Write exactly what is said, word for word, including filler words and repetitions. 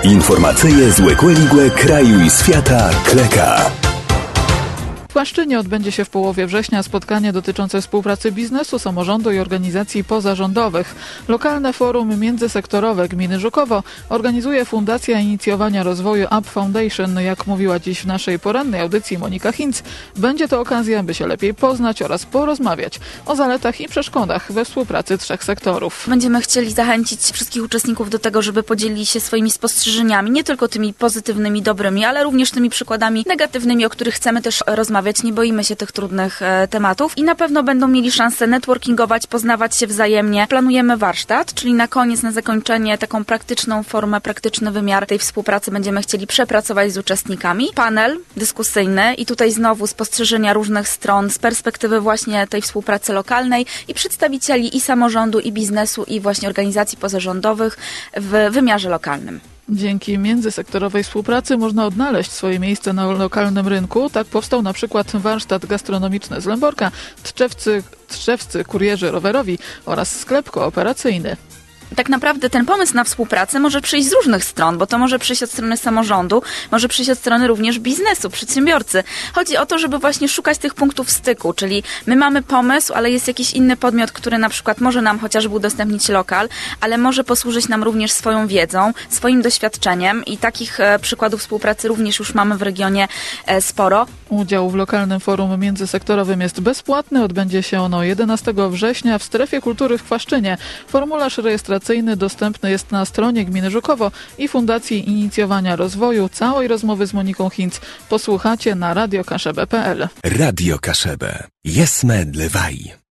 Informacyje z Łekłe kraju i świata Kleka. W Płaszczynie odbędzie się w połowie września spotkanie dotyczące współpracy biznesu, samorządu i organizacji pozarządowych. Lokalne forum międzysektorowe gminy Żukowo organizuje Fundacja Inicjowania Rozwoju Up Foundation. Jak mówiła dziś w naszej porannej audycji Monika Hinz, będzie to okazja, by się lepiej poznać oraz porozmawiać o zaletach i przeszkodach we współpracy trzech sektorów. Będziemy chcieli zachęcić wszystkich uczestników do tego, żeby podzielili się swoimi spostrzeżeniami, nie tylko tymi pozytywnymi, dobrymi, ale również tymi przykładami negatywnymi, o których chcemy też rozmawiać. Nie boimy się tych trudnych e, tematów i na pewno będą mieli szansę networkingować, poznawać się wzajemnie. Planujemy warsztat, czyli na koniec, na zakończenie taką praktyczną formę, praktyczny wymiar tej współpracy będziemy chcieli przepracować z uczestnikami. Panel dyskusyjny i tutaj znowu spostrzeżenia różnych stron z perspektywy właśnie tej współpracy lokalnej i przedstawicieli i samorządu, i biznesu, i właśnie organizacji pozarządowych w wymiarze lokalnym. Dzięki międzysektorowej współpracy można odnaleźć swoje miejsce na lokalnym rynku. Tak powstał na przykład warsztat gastronomiczny z Lęborka, Tczewcy, Tczewscy kurierzy rowerowi oraz sklep kooperacyjny. Tak naprawdę ten pomysł na współpracę może przyjść z różnych stron, bo to może przyjść od strony samorządu, może przyjść od strony również biznesu, przedsiębiorcy. Chodzi o to, żeby właśnie szukać tych punktów styku, czyli my mamy pomysł, ale jest jakiś inny podmiot, który na przykład może nam chociażby udostępnić lokal, ale może posłużyć nam również swoją wiedzą, swoim doświadczeniem i takich e, przykładów współpracy również już mamy w regionie e, sporo. Udział w lokalnym forum międzysektorowym jest bezpłatny. Odbędzie się ono jedenastego września w Strefie Kultury w Płaszczynie. Formularz rejestracyjny dostępny jest na stronie gminy Żukowo i Fundacji Inicjowania Rozwoju. Całej rozmowy z Moniką Hinz posłuchacie na radio kaszebę kropka pe el. Radio Kaszebę. Jesme dlewaj.